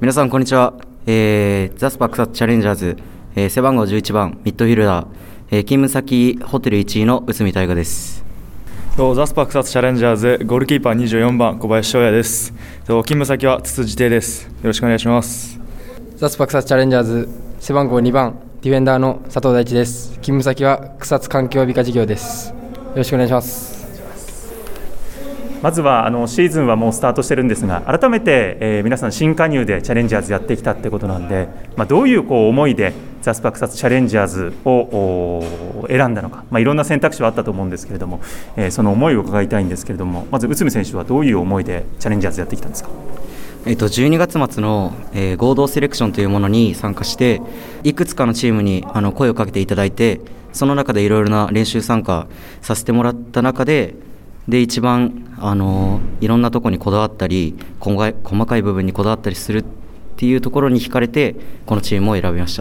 皆さんこんにちは。ザスパ草津チャレンジャーズ、背番号11番ミッドフィルダー、勤務先ホテル1位の内海大我です。 ザスパ草津チャレンジャーズゴールキーパー24番小林翔也です。勤務先はつつじ亭です。よろしくお願いします。 ザスパ草津チャレンジャーズ背番号2番ディフェンダーの佐藤大地です。勤務先は草津環境美化事業です。よろしくお願いします。 まずはシーズンはもうスタートしてるんですが、改めて、皆さん新加入でチャレンジャーズやってきたってことなんで、どういう思いでザスパ草津チャレンジャーズを選んだのか、いろんな選択肢はあったと思うんですけれども、その思いを伺いたいんですけれども、まず内海選手はどういう思いでチャレンジャーズやってきたんですか。 12月末の、合同セレクションというものに参加して、いくつかのチームに声をかけていただいて、その中でいろいろな練習参加させてもらった中で一番いろんなところにこだわったり細かい部分にこだわったりするっていうところに惹かれてこのチームを選びました。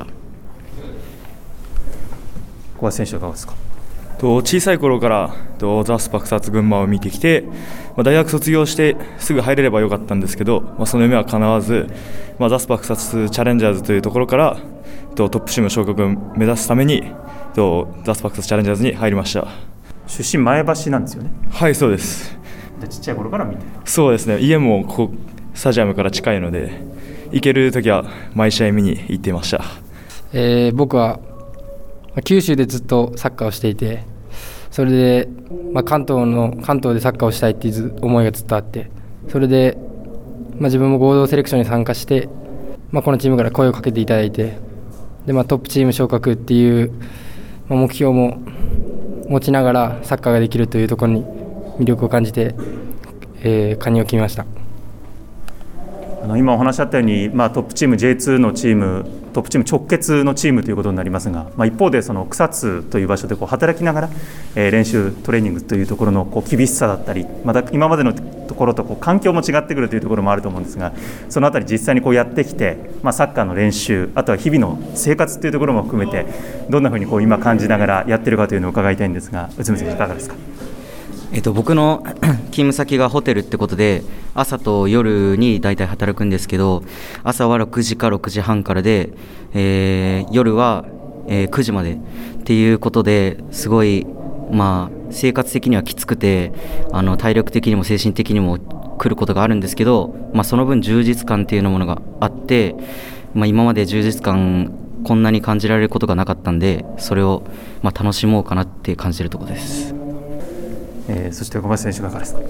小林選手はいかがですか。 小さい頃からザスパ草津群馬を見てきて、大学卒業してすぐ入れればよかったんですけど、その夢は叶わず、ザスパ草津チャレンジャーズというところからトップチーム昇格を目指すためにザスパ草津チャレンジャーズに入りました。 出身前橋なんですよね。 はい、そうです。 ちっちゃい頃から見て。 そうですね、家もここスタジアムから近いので行けるときは毎試合見に行っていました。 僕は九州でずっとサッカーをしていて、それで、関東でサッカーをしたいっていう思いがずっとあって、それで、自分も合同セレクションに参加して、このチームから声をかけていただいて、で、トップチーム昇格っていう、目標も持ちながらサッカーができるというところに魅力を感じて、加入を決めました。 今お話あったように、トップチーム J2 のチーム、トップチーム直結のチームということになりますが、一方でその草津という場所で働きながら、練習トレーニングというところの厳しさだったり、また今までのところと環境も違ってくるというところもあると思うんですが、そのあたり実際にやってきて、サッカーの練習、あとは日々の生活というところも含めてどんなふうに今感じながらやってるかというのを伺いたいんですが、内海選手いかがですか。 僕の勤務先がホテルってことで朝と夜に大体働くんですけど、朝は6時か6時半からで、夜は、9時までっていうことですごい、生活的にはきつくて体力的にも精神的にも来ることがあるんですけど、その分充実感っていうものがあって、今まで充実感こんなに感じられることがなかったんで、それを楽しもうかなって感じているところです。 そして小林選手いかがですか。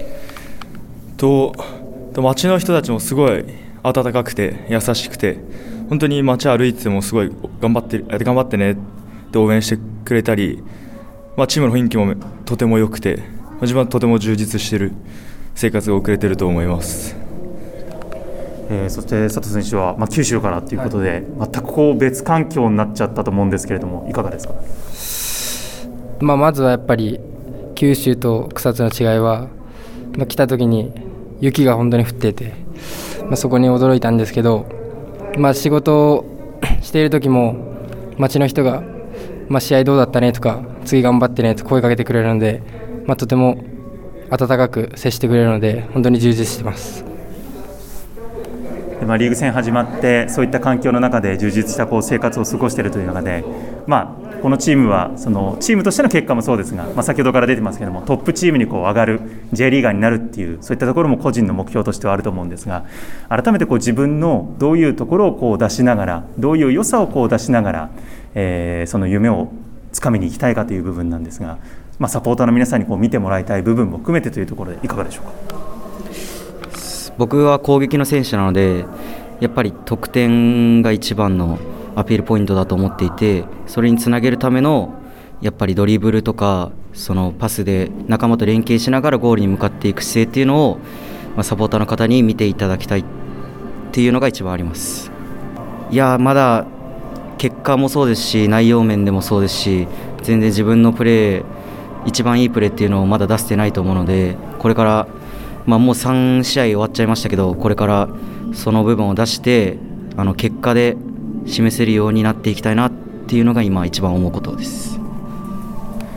街の人たちもすごい温かくて優しくて、本当に街歩いててもすごい頑張ってねって応援してくれたり、チームの雰囲気もとても良くて、自分はとても充実している生活が送れていると思います。 そして佐藤選手は、九州からということで、全く別環境になっちゃったと思うんですけれども、いかがですか。 まずはやっぱり九州と草津の違いは、来た時に雪が本当に降っていて、そこに驚いたんですけど、仕事をしている時も街の人が、試合どうだったねとか次頑張ってねと声かけてくれるので、とても温かく接してくれるので本当に充実しています。 リーグ戦始まってそういった環境の中で充実した生活を過ごしているという中で、このチームはそのチームとしての結果もそうですが、先ほどから出てますけどもトップチームに上がる J リーガーになるっていう、そういったところも個人の目標としてはあると思うんですが、改めて自分のどういうところを出しながら、どういう良さを出しながら、その夢をつかみに行きたいかという部分なんですが、サポーターの皆さんに見てもらいたい部分も含めてというところでいかがでしょうか。 僕は攻撃の選手なので、やっぱり得点が一番のアピールポイントだと思っていて、それにつなげるためのやっぱりドリブルとかそのパスで仲間と連携しながらゴールに向かっていく姿勢っていうのを、サポーターの方に見ていただきたいっていうのが一番あります。いや、まだ結果もそうですし内容面でもそうですし、全然自分のプレー一番いいプレーっていうのをまだ出せてないと思うので、これからもう3試合終わっちゃいましたけど、これからその部分を出して結果で示せるようになっていきたいなっていうのが今一番思うことです。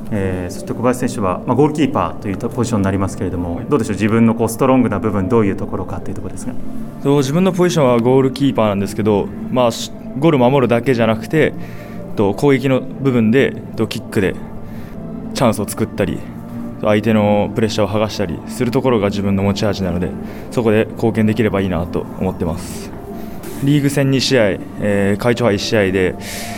そして小林選手は、ゴールキーパーというポジションになりますけれども、どうでしょう、自分のストロングな部分、どういうところかというところですが。 自分のポジションはゴールキーパーなんですけど、ゴールを守るだけじゃなくて攻撃の部分でキックでチャンスを作ったり、相手のプレッシャーを剥がしたりするところが自分の持ち味なので、そこで貢献できればいいなと思ってます。リーグ戦2試合、会長杯1試合で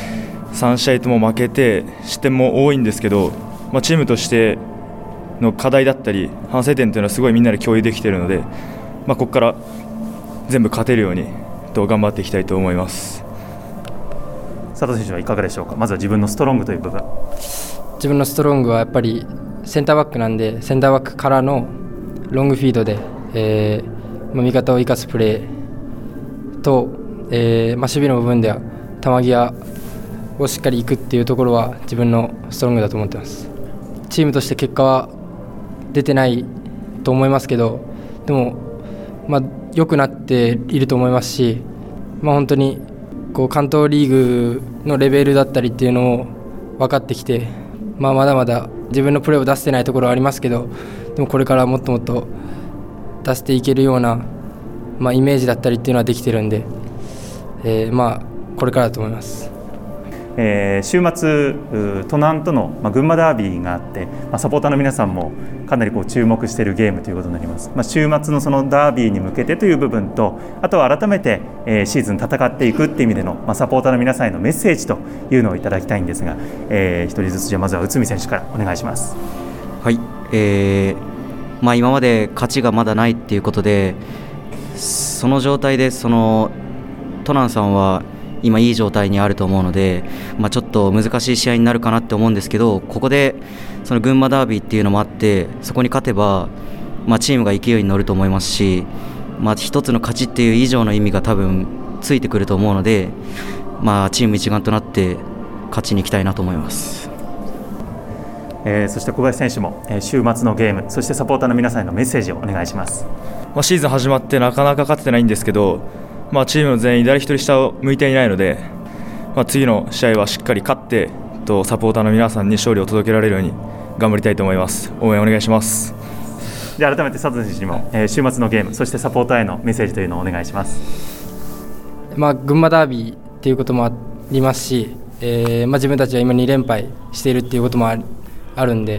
3試合とも負けて失点も多いんですけど、チームとしての課題だったり反省点というのはすごいみんなで共有できているので、ここから全部勝てるように頑張っていきたいと思います。 佐藤選手はいかがでしょうか。まずは自分のストロングという部分。 自分のストロングはやっぱりセンターバックなんで、センターバックからのロングフィードで、味方を生かすプレーと、守備の部分では球際をしっかりいくっていうところは自分のストロングだと思ってます。チームとして結果は出てないと思いますけど、でも良くなっていると思いますし、本当に関東リーグのレベルだったりっていうのを分かってきて、まだまだ自分のプレーを出してないところはありますけど、でもこれからもっともっと出していけるような、イメージだったりっていうのはできてるんで、これからだと思います。 週末都南との、群馬ダービーがあって、サポーターの皆さんもかなり注目しているゲームということになります。週末のそのダービーに向けてという部分と、あとは改めて、シーズン戦っていくっていう意味での、サポーターの皆さんへのメッセージというのをいただきたいんですが、一人ずつじゃあまずは内海選手からお願いします。 はい、今まで勝ちがまだないっていうことで、その状態で都南さんは今いい状態にあると思うので、ちょっと難しい試合になるかなって思うんですけど、ここでその群馬ダービーっていうのもあって、そこに勝てば、チームが勢いに乗ると思いますし、一つの勝ちっていう以上の意味が多分ついてくると思うので、チーム一丸となって勝ちに行きたいなと思います。 そして小林選手も、週末のゲーム、そしてサポーターの皆さんへのメッセージをお願いします。 シーズン始まってなかなか勝ててないんですけど、チームの全員誰一人下を向いていないので、次の試合はしっかり勝ってサポーターの皆さんに勝利を届けられるように頑張りたいと思います。応援お願いします。 では改めて佐藤選手にも、週末のゲーム、そしてサポーターへのメッセージというのをお願いします。 群馬ダービーっていうこともありますし、自分たちは今2連敗しているっていうこともあるんで、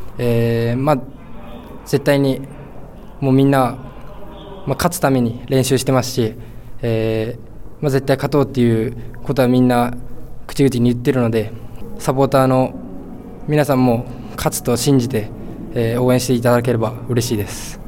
絶対にもうみんな、勝つために練習してますし、絶対勝とうっていうことはみんな口々に言ってるので、サポーターの皆さんも勝つと信じて、応援していただければ嬉しいです。